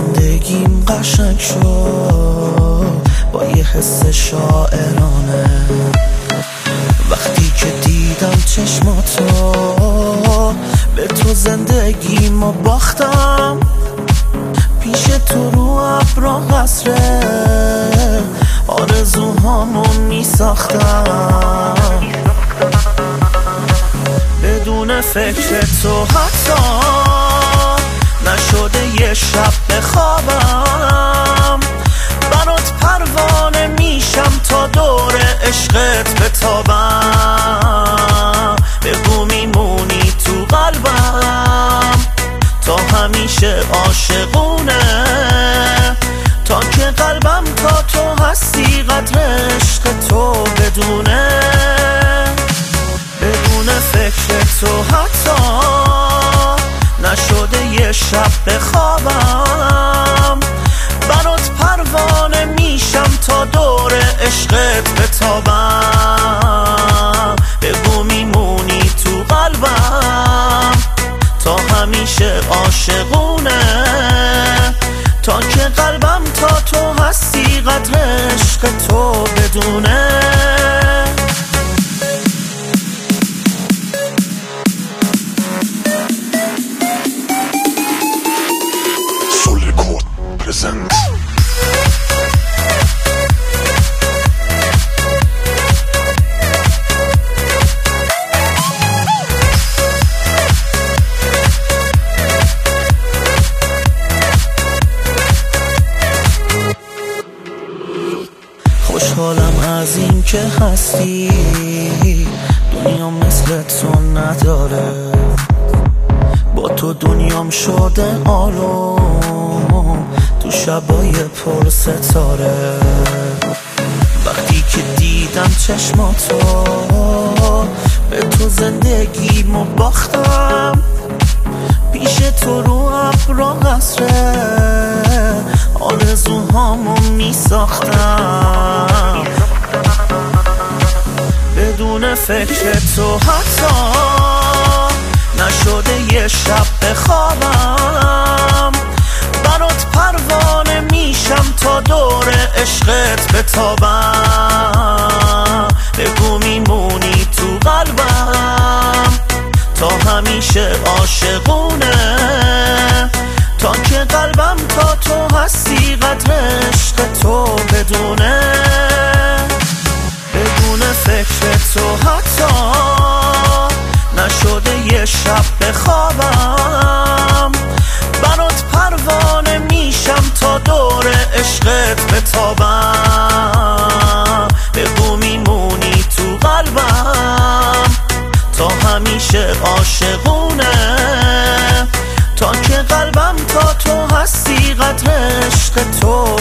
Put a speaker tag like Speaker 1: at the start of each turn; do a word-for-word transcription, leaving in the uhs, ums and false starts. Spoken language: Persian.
Speaker 1: زندگیم قشنگ شد با یه حس شاعرانه. وقتی که دیدم چشماتو به تو زندگیمو باختم، پیش تو رو ابرا قصره آرزوهامو می ساختم. بدون فکر تو حتی نشده یه شب بخوابم، برات پروانه میشم تا دور عشقت بتابم. بگو میمونی تو قلبم تا همیشه عاشقونه، تا که قلبم تا تو هستی قدر عشق تو بدونه. بدون فکر تو حتی نشده یه شب بخوابم، برات پروانه میشم تا دور عشقت بتابم. بگو میمونی تو قلبم تا همیشه عاشقونه، تا که قلبم تا تو هستی قدر عشق تو بدونه. خوشحالم از این که هستی، دنیا مثل تو نداره. با تو دنیام شده آروم تو شبای پر ستاره. وقتی که دیدم چشماتو به تو زندگیمو باختم، پیش تو رو ابرا قصره آرزوهامو می ساختم. بدون فکر تو حتی نشده یه شب بخوابم، برات پروانه میشم تا دور عشقت بتابم. بگو میمونی تو قلبم تا همیشه عاشقونه، تا که قلبم تا تو هستی قدر عشق تو بدونه. بدون فکر تو حتی نشده یه شب بخوابم، برات پروانه میشم تا دور عشقت بتابم. بگو میمونی تو قلبم تا همیشه عاشقونه، تا که قلبم تا تو هستی قدر عشق تو